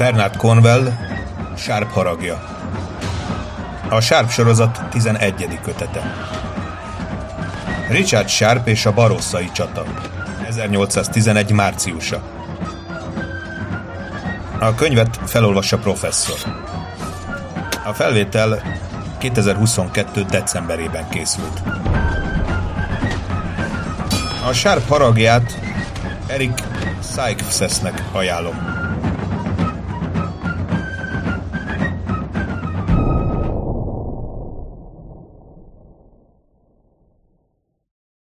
Bernard Cornwell, Sharp haragja. A Sharp sorozat 11. kötete. Richard Sharp és a barosszai csata. 1811. márciusa. A könyvet felolvassa professzor. A felvétel 2022. decemberében készült. A Sharp haragját Eric Sykesnek ajánlom.